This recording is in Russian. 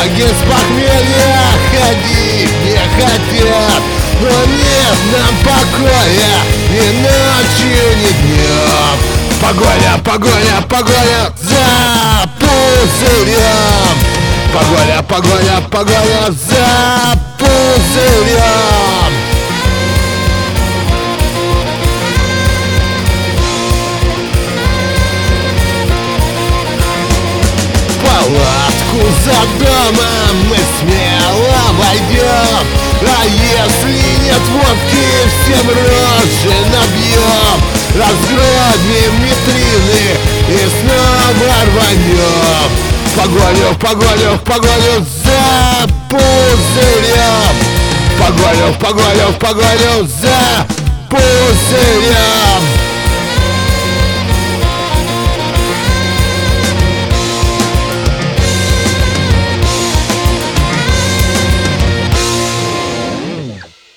Ноги с похмелья ходить не хотят, но нет нам покоя ни ночью, ни днем. Погоня, погоня, погоня за пузырем. Погоня, погоня, погоня за пузырем. Палатку за домом мы смело войдем, а если нет водки, всем рожи набьем. Разгромим витрины и снова рванем. Погоню, погоню, погоню за пузырем. Погоню, погоню, погоню за пузырем.